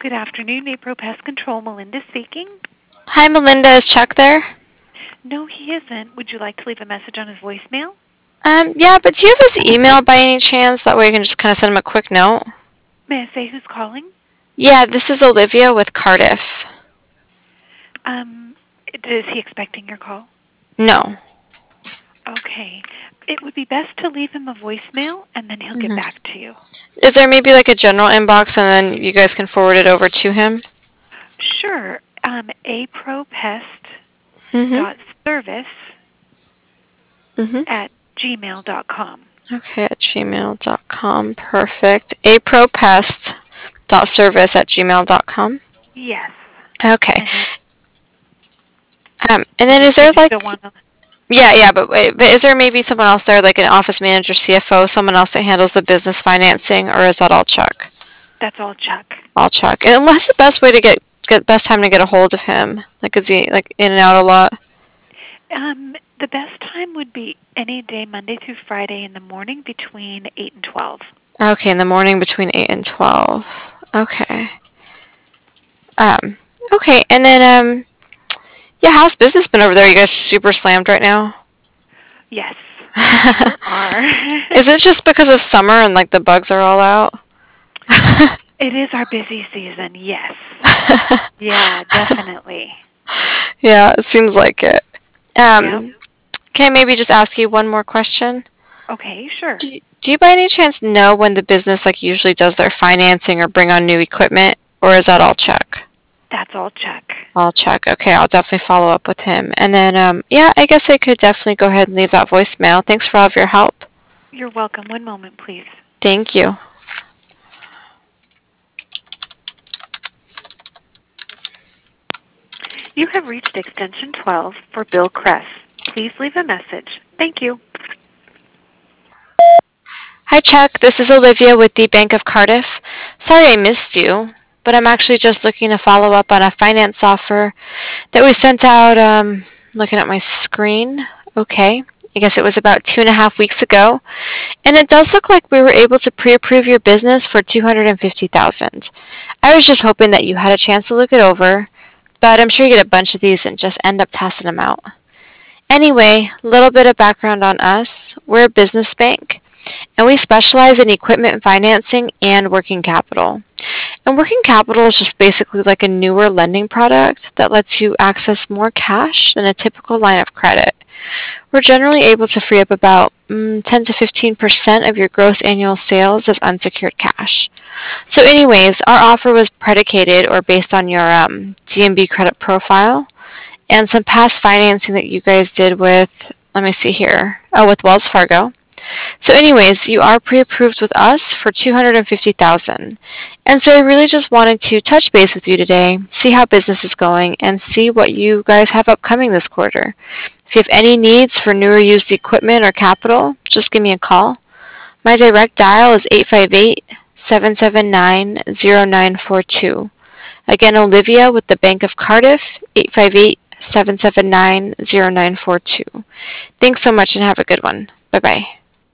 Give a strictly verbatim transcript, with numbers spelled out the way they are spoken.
Good afternoon, April Pest Control. Melinda speaking. Hi, Melinda. Is Chuck there? No, he isn't. Would you like to leave a message on his voicemail? Um, yeah, but do you have his email by any chance? That way I can just kind of send him a quick note. May I say who's calling? Yeah, this is Olivia with Cardiff. Um, is he expecting your call? No. Okay. It would be best to leave him a voicemail, and then he'll Mm-hmm. get back to you. Is there maybe like a general inbox, and then you guys can forward it over to him? Sure. Um, apropest Mm-hmm. dot service Mm-hmm. at gmail dot com. Okay, at gmail dot com. Perfect. apropest dot service at gmail dot com. Yes. Okay. And then, Um, and then is you there just like... don't want to... Yeah, yeah, but wait, but is there maybe someone else there, like an office manager, C F O, someone else that handles the business financing, or is that all Chuck? That's all, Chuck. All Chuck. And what's the best way to get, get best time to get a hold of him? Like, is he like in and out a lot? Um, the best time would be any day, Monday through Friday in the morning between eight and twelve. Okay, in the morning between eight and twelve. Okay. Um. Okay, and then um. Yeah, how's business been over there? You guys super slammed right now? Yes, we sure are. Is it just because of summer and like the bugs are all out? It is our busy season, yes. Yeah, definitely. Yeah, it seems like it. Um, Yep. Can I maybe just ask you one more question? Okay, sure. Do you, do you by any chance know when the business like usually does their financing or bring on new equipment, or is that all Chuck? That's all, Chuck. All Chuck. Okay, I'll definitely follow up with him. And then, um, yeah, I guess I could definitely go ahead and leave that voicemail. Thanks for all of your help. You're welcome. One moment, please. Thank you. You have reached extension twelve for Bill Kress. Please leave a message. Thank you. Hi, Chuck. This is Olivia with the Bank of Cardiff. Sorry I missed you, but I'm actually just looking to follow up on a finance offer that we sent out, um, looking at my screen. Okay. I guess it was about two and a half weeks ago. And it does look like we were able to pre-approve your business for two hundred fifty thousand dollars. I was just hoping that you had a chance to look it over, but I'm sure you get a bunch of these and just end up passing them out. Anyway, a little bit of background on us. We're a business bank, and we specialize in equipment financing and working capital. And working capital is just basically like a newer lending product that lets you access more cash than a typical line of credit. We're generally able to free up about mm, ten to fifteen percent of your gross annual sales as unsecured cash. So anyways, our offer was predicated or based on your um, D M B credit profile and some past financing that you guys did with, let me see here, oh, with Wells Fargo. So anyways, you are pre-approved with us for two hundred fifty thousand dollars. And so I really just wanted to touch base with you today, see how business is going, and see what you guys have upcoming this quarter. If you have any needs for new or used equipment or capital, just give me a call. My direct dial is eight five eight, seven seven nine, zero nine four two. Again, Olivia with the Bank of Cardiff, eight five eight, seven seven nine, zero nine four two. Thanks so much and have a good one. Bye-bye.